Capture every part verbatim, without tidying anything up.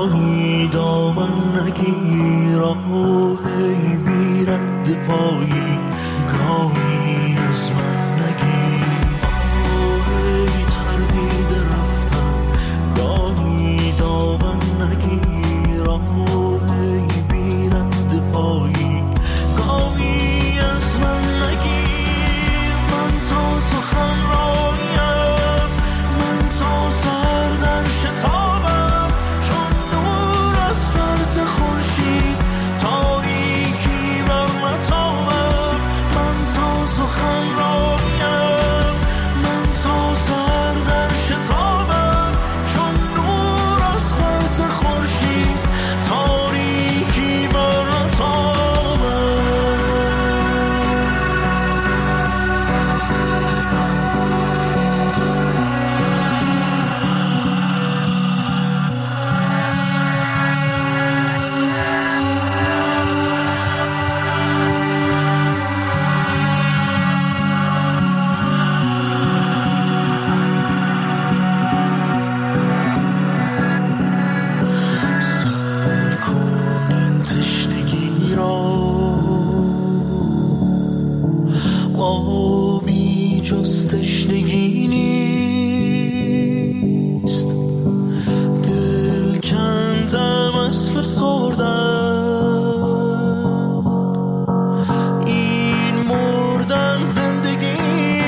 گاهی دامن نگیر ای بی رد پایی گاهی از من نگیر ای تردید رفتن گاهی دامن نگیر ای بی رد پایی گاهی از من نگیر من تا سخن رایم من تا سر در شتابم چون نور از فرط خورشید تاریکی بر نتابم من تا سخن رایم من تا سر در شتابم چون نور از فرط خورشید تاریکی بر نتابم سر کن این تشنگی را آبی جز تشنگی نیست دل کندم از فسردن این مردن زندگی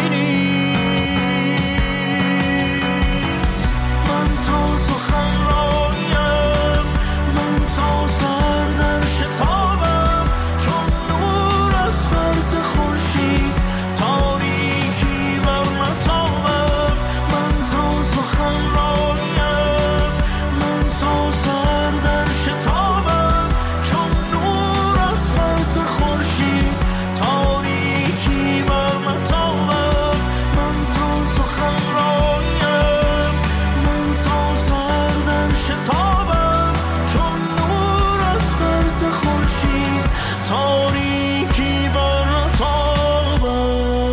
نیست من تا سخن رایم من تا سر در شتابم چون نور از فرط خورشید تاریکی بر نتابم من تا سخن رایم من تا سر در شتابم چون نور از فرط خورشید تاریکی بر نتابم من تا سخن رایم من تا سر در شتابم چون نور از فرط خورشید تاریکی بر نتابم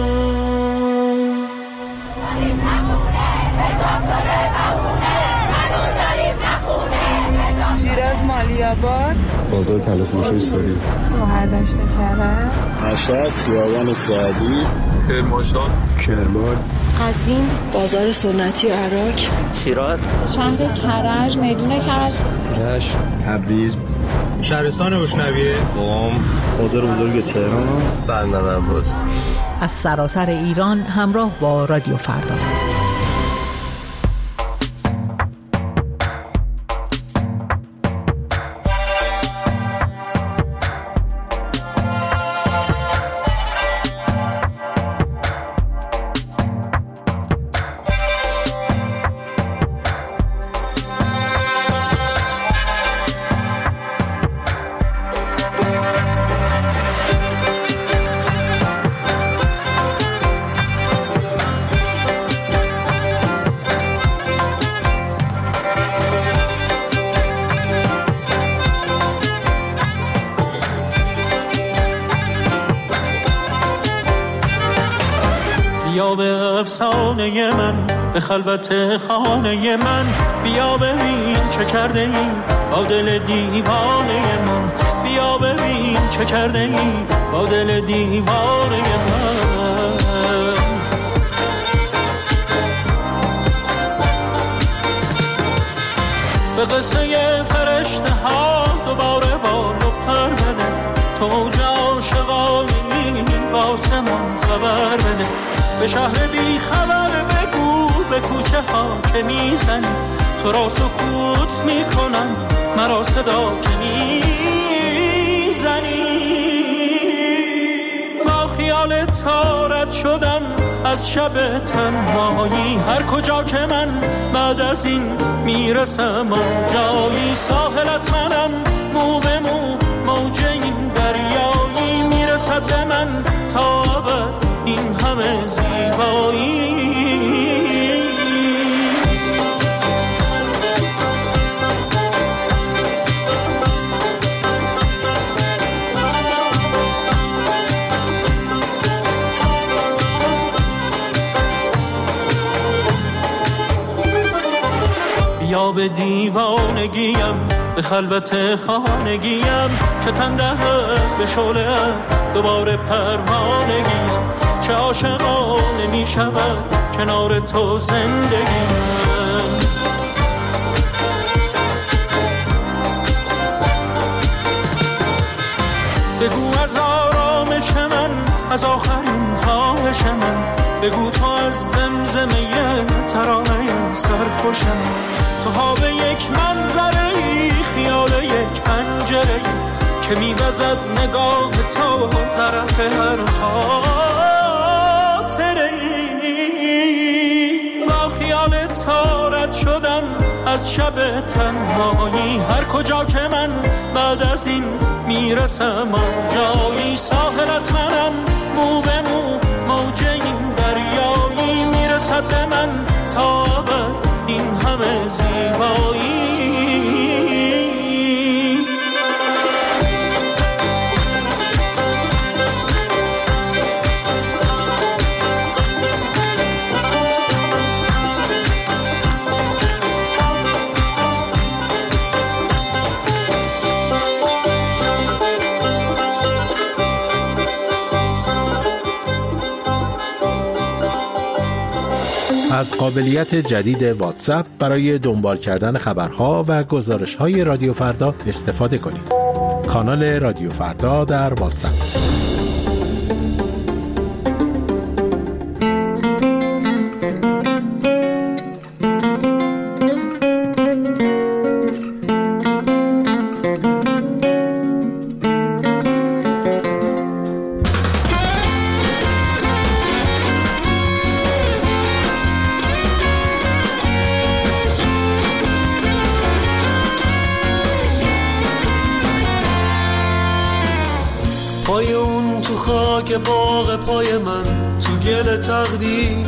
شیراز مالیاباد بازار تلفروشی ساری مهردشت کرد مشهد خیابان سعدی کرمانشاه کرمان قزوین بازار سنتی عراق شیراز شهر کرج میدون کرج رشت تبریز شهرستان بشنویه قم بازار بزرگ تهران بندر عباس از سراسر ایران همراه با رادیو فردا. بیا به افسانه من به خلوت خانه من بیا ببین چه کرده ای با دل دیوانه من بیا ببین چه کرده ای با دل دیوانه من به قصه فرشته ها دوباره بال و پر بده تو عاشقانی با آسمان خبر بده به شهر بی خبر بگو به کوچه ها که میزنی تو را سکوت میکنم مرا صدا که میزنی با خیال تارت شدم از شب تنهایی هر کجا که من بعد از این میرسم آنجایی ساحلت منم مو به مو موج این دریایی میرسد به من تا ابد این همه زیبایی بیا به خواب دیوانگیم، به خلوت خانگیم که تنده به شعله دوباره پروانگیم. چه عاشقانه می شود کنار تو زندگیم. بگو از آرامش من، از آخرین خواهش من، بگو تو از زمزمه ترانه سرخوشم. تو خواب یک منظره، خیال یک پنجره که میوزد نگاه تو طرف هر خاطره. با خیال تو رد شدم از شب تنهایی، هر کجا که من بعد از این میرسم آنجایی. ساحلت منم، مو به مو موج این دریایی، میرسد به من تا ابد این همه زیبایی. از قابلیت جدید واتساپ برای دنبال کردن خبرها و گزارش‌های رادیو فردا استفاده کنید. کانال رادیو فردا در واتساپ. پای اون تو خاک باغ پای من، تو گل تقدیر،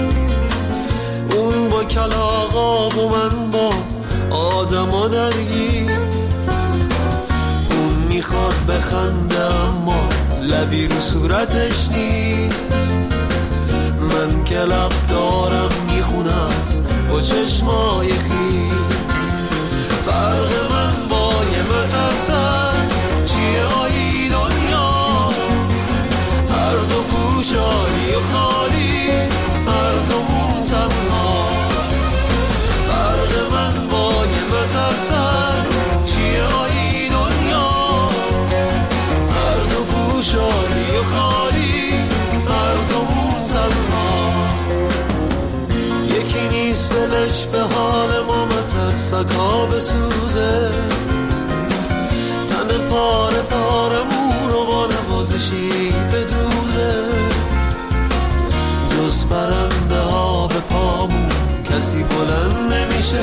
اون با کلاغاب و من با آدما درگیر. اون میخواد بخنده اما لبی رو صورتش نیست. من که لب دارم میخونم با چشمای خیز. فرق من با یه مترسن چیه آیی دنیا؟ هر دو فوشاری و خالی، هر دومون تنها. فرق من با یه مترسن چیه آیی دنیا؟ هر دو فوشاری و خالی، هر دومون تنها. یکی نیست دلش به حال ما مترسک ها بسوزه، تن پاره پارمون رو با نوازشی بدوزه. جز پرنده ها به پامون کسی بلند نمیشه.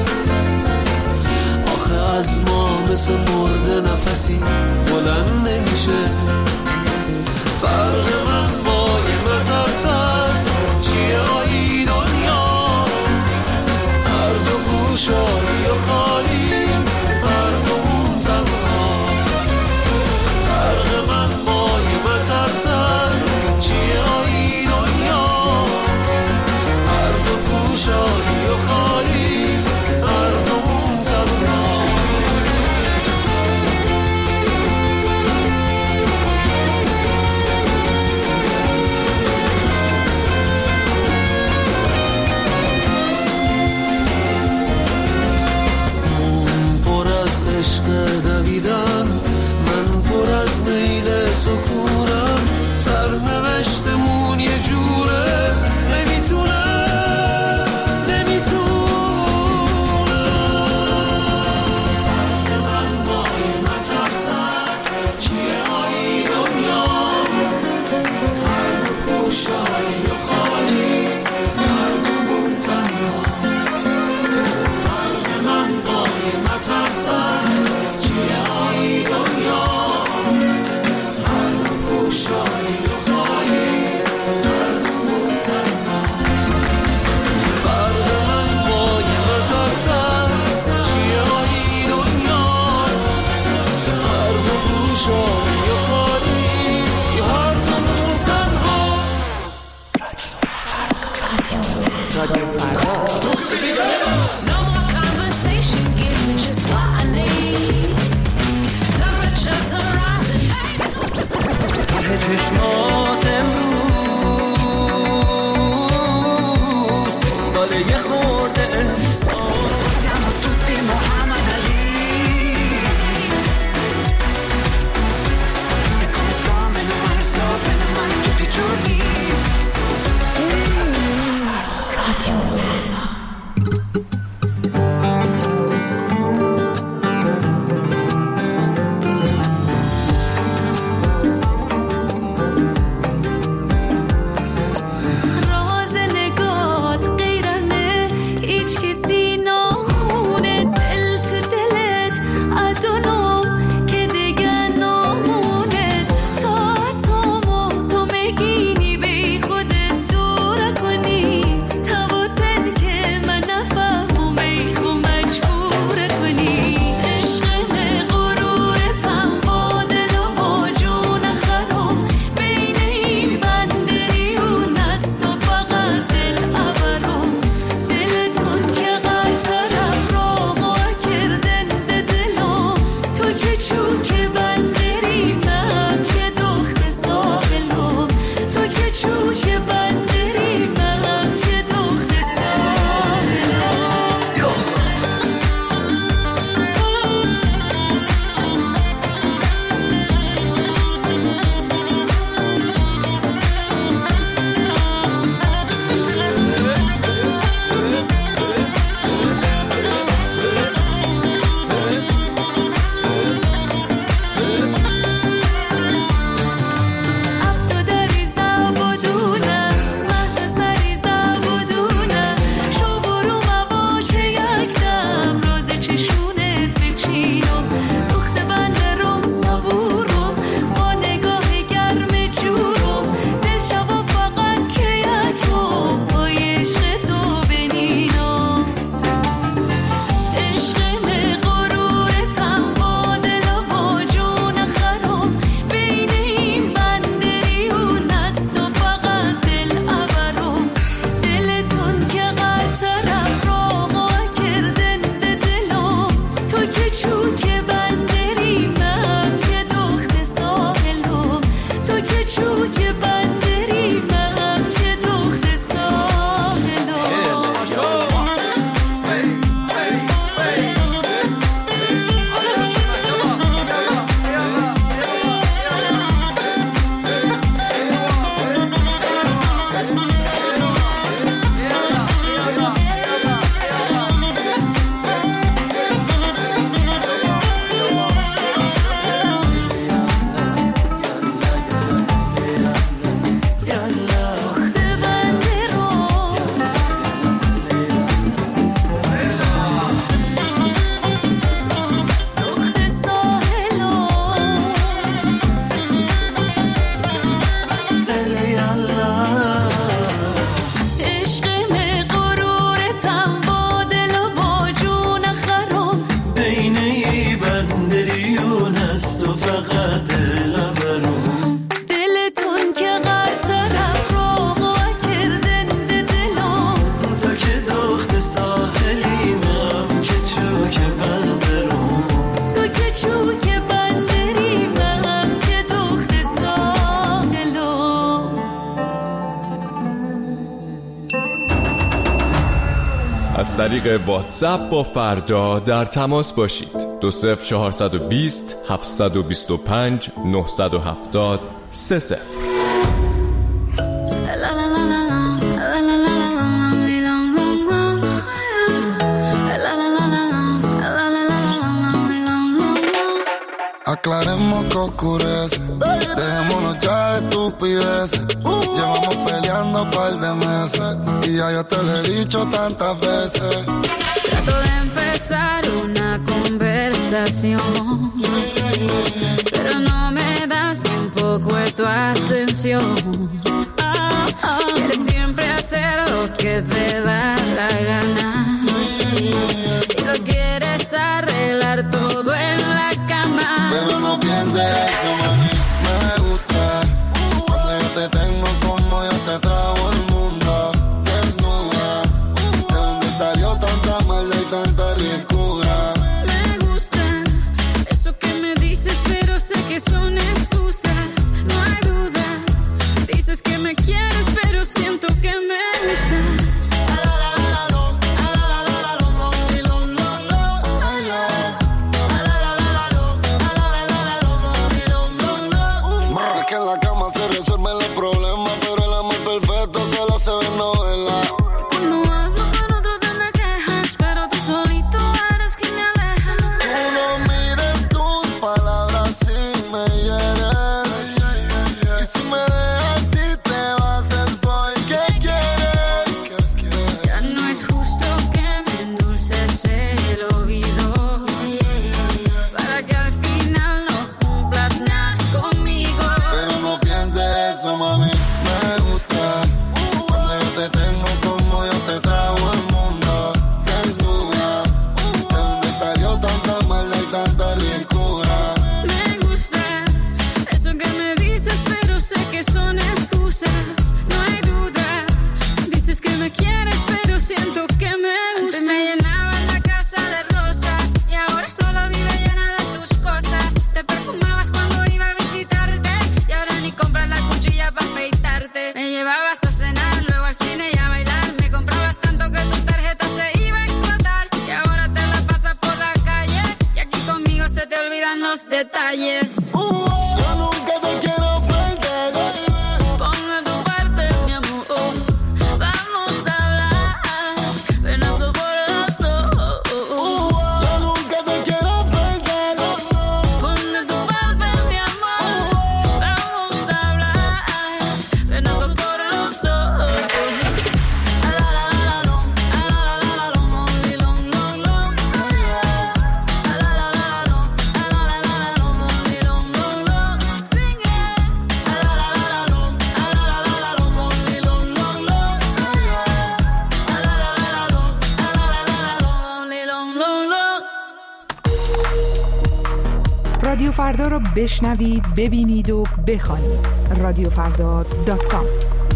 آخه از ما مثل مرده نفسی بلند نمیشه. فرق من با یه مترسن چیه آیی دنیا؟ هر دو فوشاری و خالی، هر دومون تنها. فرق من با یه مترسن چیه آیی دنیا؟ هر دو فوشاری و خالی، هر دومون تنها. عشق دویدن، من پر از میل سکونم. سرنوشتمون یه جوره، نمیتونه نمیتونه. من با یه مترسن چیه آیی دنیا؟ هر دو پوشایی و خالی، هر دومون تنها. فرق من با یه مترسن چیه از طریق واتساپ با فردا در تماس باشید. دو صفر چهارصد و بیست هفتصد و بیست و پنج نهصد و هفتاد سه صفر. Aclaremos que oscurece, dejémonos ya de estupideces. Llevamos peleando un par de meses y ya yo te lo he dicho tantas veces. Trato de empezar una conversación, pero no me das ni un poco de tu atención. Quieres siempre hacer lo que te da la gana y lo quieres arreglar todo en la cama. Pero no pienses eso, mami, me gusta cuando yo te tengo como yo te trago el mundo desnuda. ¿De dónde salió tanta maldad y tanta ricura? Me gusta eso que me dices, pero sé que son excusas. No hay duda, dices que me quieres, pero siento que me usas. Detalles. Uh, yo nunca te quiero perder. Pon de tu parte, mi amor. Vamos a hablar. Ven, hazlo por los dos. Uh, yo nunca te quiero perder. Pon de tu parte, mi amor. Vamos a hablar. Ven, hazlo por los dos. رادیو فردا رو بشنوید، ببینید و بخوانید. رادیو فردا دات کام.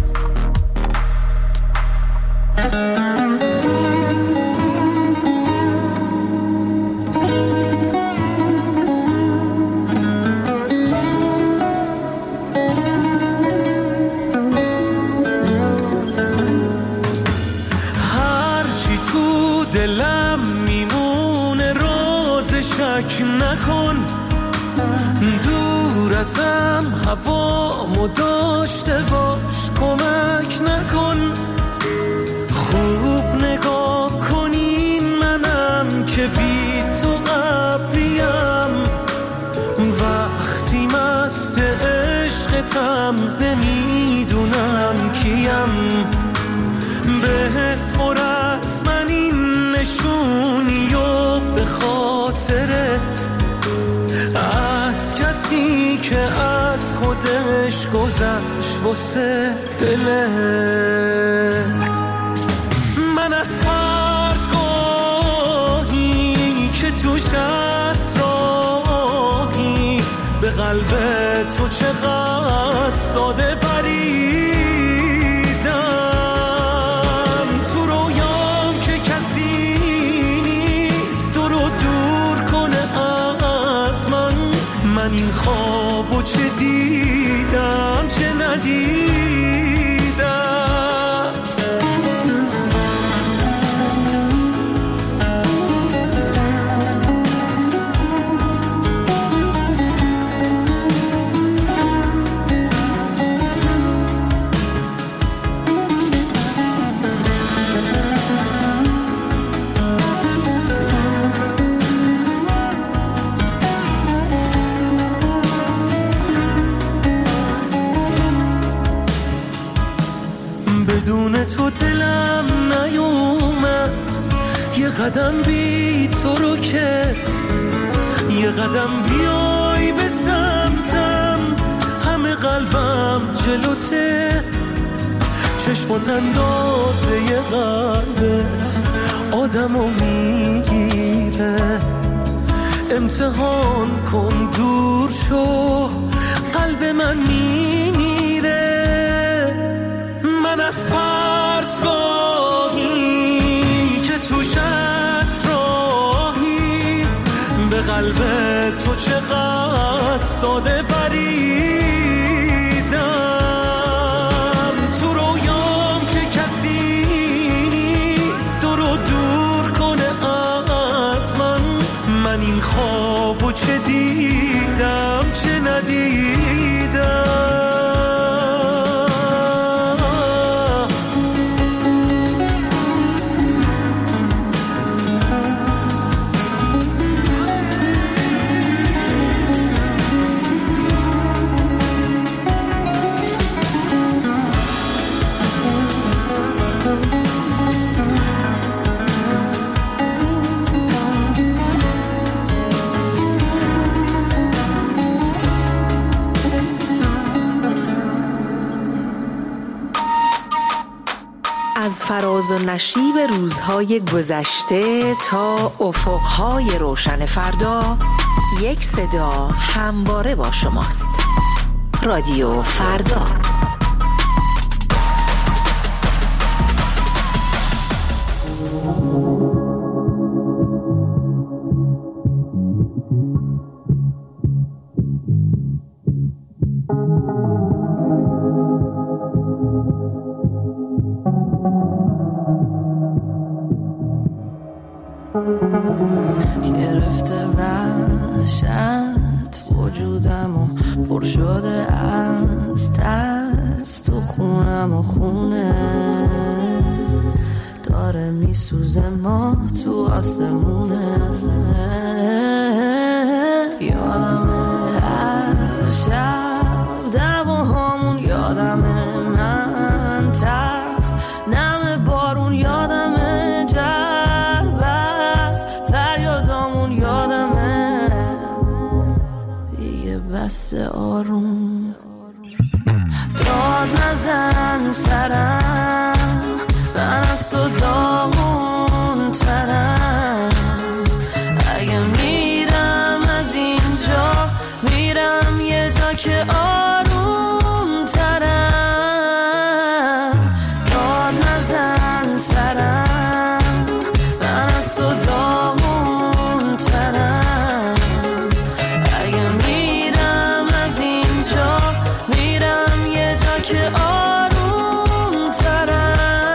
هرچی تو دلم میمونه روز شک نکن، دور ازم هوامو داشته باش، کمک نکن. خوب نگاه کنین منم که بی تو قبلیم، وقتی مست عشقتم نمیدونم کیم. بسپر از من این نشونی و به خاطرت، از کسی که از خودش گذشت واسه دلت. من از پرتگاهی که توش اسراری به قلب تو چقدر ساده پریدم. تو رویام که کسی نیست تو رو دور کنه از من، من این خوابو چه دیدم چه ندیدم. قدم بی تو رو که یه قدم بیای به سمتم، همه قلبم جلوته، چشمات اندازه قلبت آدمو میگیره. امتحان کن دور شو، قلب من میمیره. من از فرسگاهی که توش اسراحی به قلب تو چقدر ساده بریدم. تو رویام که کسی نیست تو رو دور کنه از من. من این خوابو چه دیدم چه ندیدم. از فراز و نشیب روزهای گذشته تا افقهای روشن فردا، یک صدا همواره با شماست. رادیو فردا. گرفته وحشت وجودم و پر شده از ترس. تو خونم و خونه داره میسوزه، ما تو آسمونه. یادمه هر شب دعواهامون، یادمه من تخت نم بارون، یادمه جربست فریادامون، یادمه دیگه بس آروم. داد نزن سرم، من از تو داغون ترم. اگه میرم از اینجا میرم یه جا که آروم ترم. داد نزن سرم، من از تو داغون ترم. اگه میرم از اینجا میرم یه جا که آروم ترم.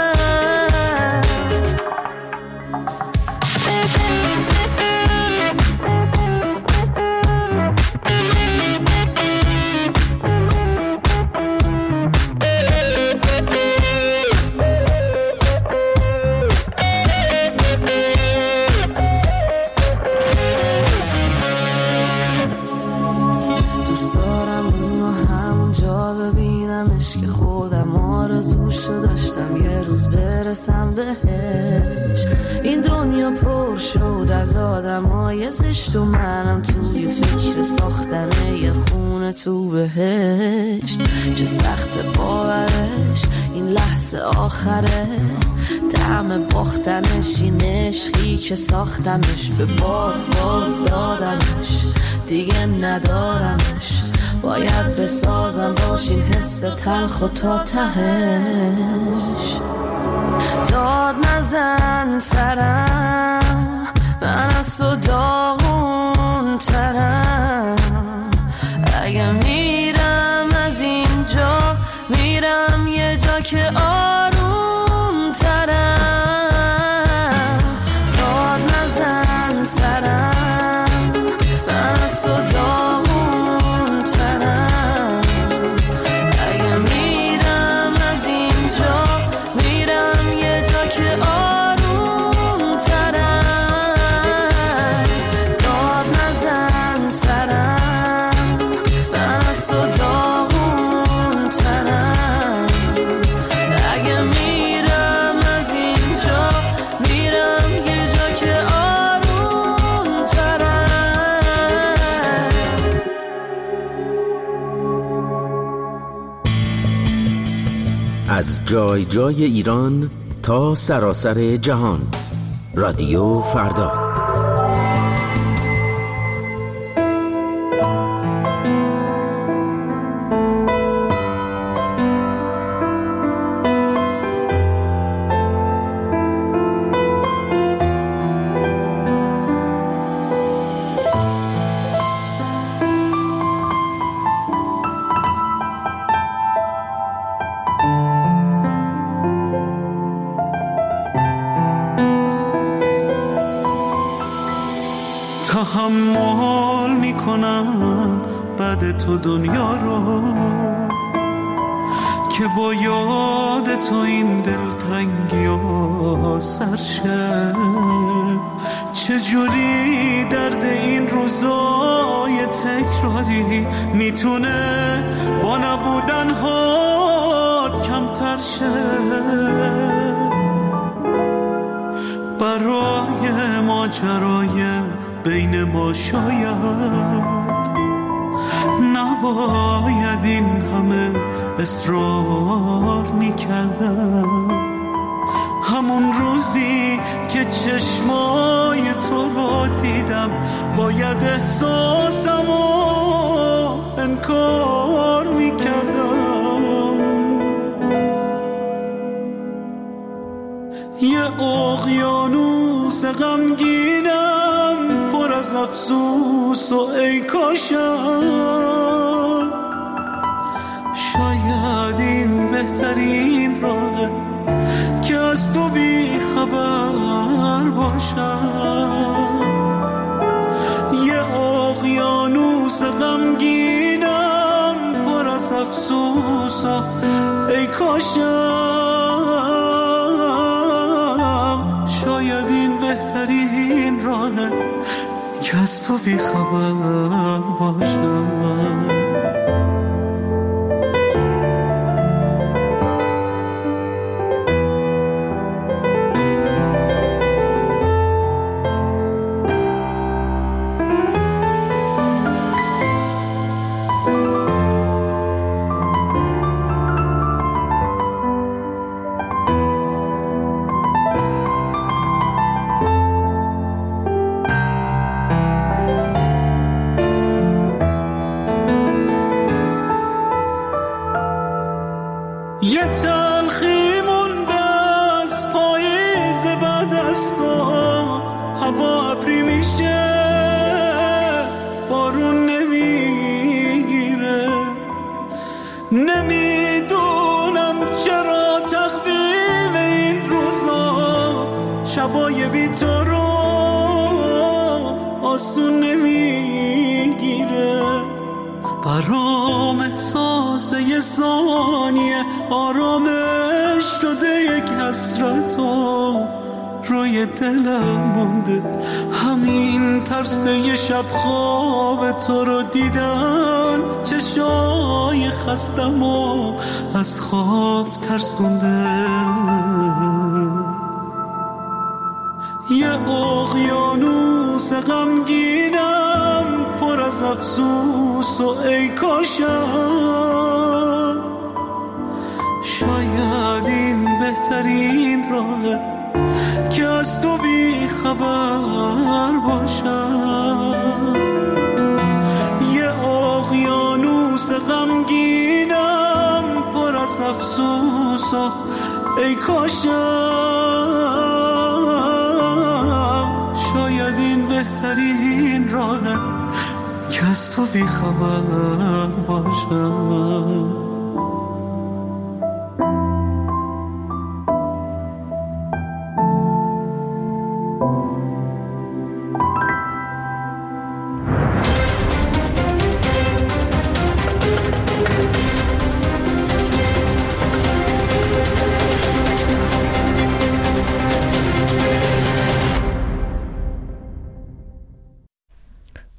دوست دارم اونو همونجا ببینمش که خودم آرزوشو داشتم یه روز برسم بهش. این دنیا پر شد از آدمای زشت و منم توی فکر ساختن یه خونه تو بهشت. چه سخت باورش این لحظه آخره، طعم باختنش این عشقی که ساختمش، به بار باز دادمش دیگه ندارمش. باید بسازم باشین حس تلخ و تا تهش. داد نزن سرم، من از تو داغون ترم. اگه میرم از اینجا میرم یه جا که آروم ترم. داد نزن سرم، من از تو داغون ترم. اگه میرم از اینجا میرم یه جا که آروم ترم. داد نزن سرم، من از تو داغون ترم. از جای جای ایران تا سراسر جهان. رادیو فردا. تحمل میکنم بعد تو دنیا رو که با یاد تو این دلتنگی ها سرشه. چجوری درد این روزای تکراری میتونه با نبودن هات کمتر شه. برای ماجرای بین ما شاید نباید این همه اصرار میکردم. همون روزی که چشمای تو رو دیدم باید احساسمو انکار میکردم. یه اقیانوس غمگینم پر از افسوس و ای کاشم شاید این بهترین راهه که از تو بی خبر باشم. یه اقیانوس غمگینم پر از افسوس و ای کاشم شاید این بهترین راهه که از تو بی خبر باشم. یه تلخی مونده از پاییز بعد از تو، هوا ابری میشه بارون نمیگیره. نمیدونم چرا تقویم این روزا شبای بی تو رو آسون نمیگیره. برام احساس یه ثانیه آرامش شده یک حسرتو روی دلم مونده. همین ترس یه شب خواب تو رو دیدن چشای خستم و از خواب ترسونده. یه اقیانوس غمگینم پر از افسوس و ای کاشم شاید این بهترین راهه که از تو بی خبر باشم. یه اقیانوس غمگینم پر از افسوس و ای کاشم شاید این بهترین راهه که از تو بی خبر باشم.